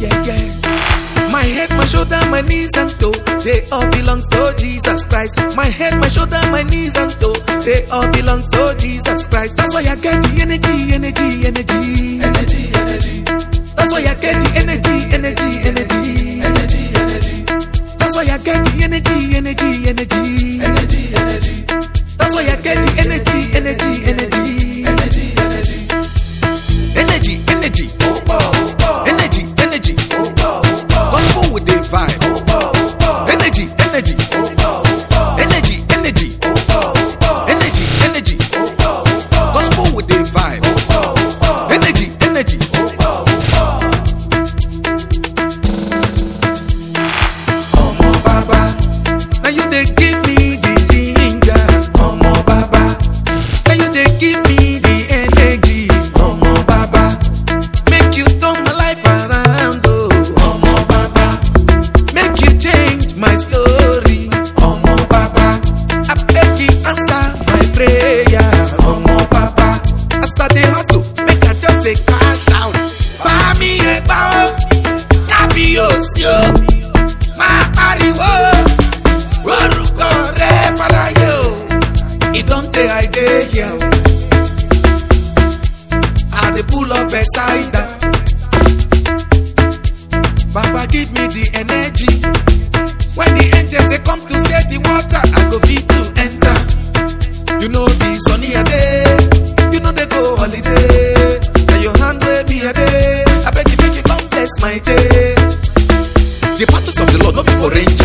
Yeah, yeah. My head, my shoulder, my knees and toe, they all belongs to Jesus Christ. My head, my shoulder, my knees and toe, they all belongs to Jesus Christ. That's why I get the energy, energy, energy, energy, energy. That's why I get the energy, energy, energy, energy, energy. That's why I get the energy, energy, energy, energy, energy. That's why I get the energy, energy, energy, energy, energy. Energy, energy, energy, energy. Gospel with the vibe. Energy, energy, energy, energy, energy, energy. Gospel with the vibe. Energy, energy. Omo Baba, now you they give me the ginger. Omo Baba, now you they give me the energy. Omo Baba, make you turn my life around. Oh, Omo Baba, make you change my story. Omo Baba, I beg you answer my prayer. Omo Baba, as I dey hustle, make I just dey cash out. Bá mi ẹgbà ó, kábíyèsí ó, máa pariwo, orúkọ rẹ̀ fàlàyé ó. It don tey I dey here, I dey pull up beside her. Baba give me the energy. When the angels they come to save the water, I go fit to enter. You know the sunny a day, you know they go holiday. Now your hand wave me a day, I beg you make you come bless my day. The battles of the Lord not be for rain.